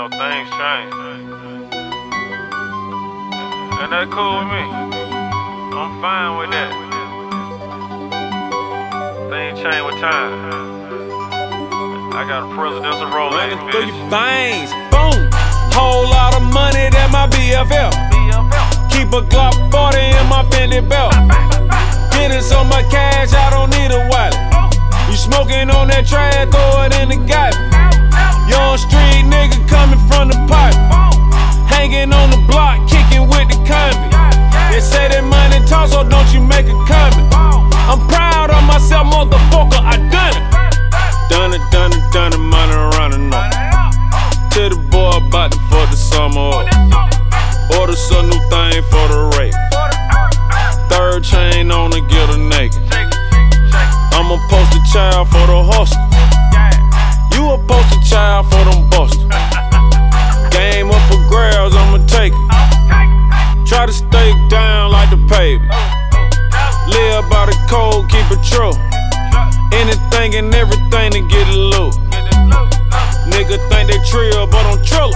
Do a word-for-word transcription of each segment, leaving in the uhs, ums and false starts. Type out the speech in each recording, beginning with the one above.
know, things change. And that's cool with me. I'm fine with that. Things change with time. I got a presidential role in Running through your veins, boom. Whole lot of money, that my B F F. Keep a Glock forty in my Fendi belt. Getting so much cash, I don't need a wallet. You smoking on that trash, throw it in the garbage. Young street nigga coming from the pipe. Hanging on the block, kicking with the convict. They say that money talk, so don't you make a comment. I'm proud of myself, motherfucker, I done it. Done it, done it, done it, money running up. Tell the boy about to fuck the summer up. Order some new thing for the rape. Third chain on to get her naked. I'm a poster child for the hustle. You a poster child for them busters. Game up for grabs, I'ma take it. Try to stay down like the pavement. Live by the code, keep it true. Anything and everything to get it loose. Nigga think they trill, but I'm trillin'.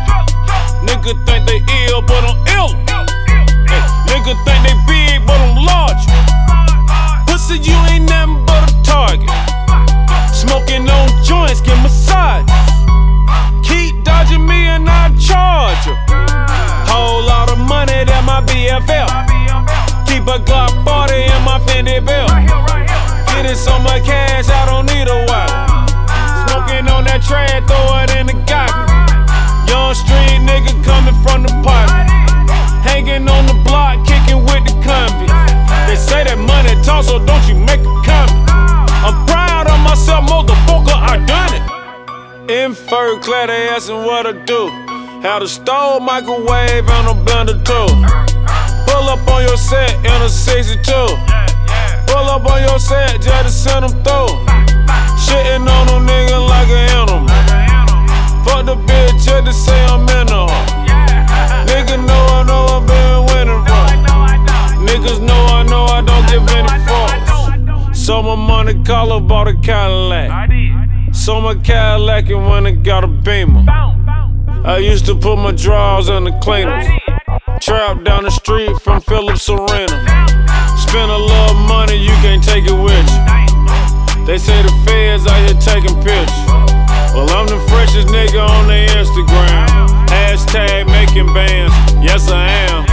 Nigga think they ill, but I'm ill. Hey, nigga think they big, but I'm large. Pussy, you ain't nothing but a target. Smoking on joints, get massage. Keep dodging me and I charge you. Whole lot of money, that my B F F. Keep a Glock forty in my Fendi belt. Getting so much cash, I don't need a wallet. Smoking on that trash, throw it in the garbage. Young street nigga coming from the pipe. Hanging on the block, kicking with the convict. They say that money talk, so don't you make a comment. I'm proud of myself, motherfucker, I done it. In fur clad, they asking what I do. How to stove, microwave, and a blender too. Pull up on your set in a sixty-two. Pull up on your set, just to send them through. Shitting on them niggas like an animal. Fuck the bitch, just to say I'm in the hole. Niggas know I know I've been winning from. Niggas know I know I don't give any fucks. So my money collar bought a Cadillac. So my Cadillac and when it got a Beamer. I used to put my drawers in the cleaners. Trap down the street from Phillips Arena. Spend a little money, you can't take it with you. They say the feds out here taking pictures. Well, I'm the freshest nigga on their Instagram. Hashtag making bands, yes I am.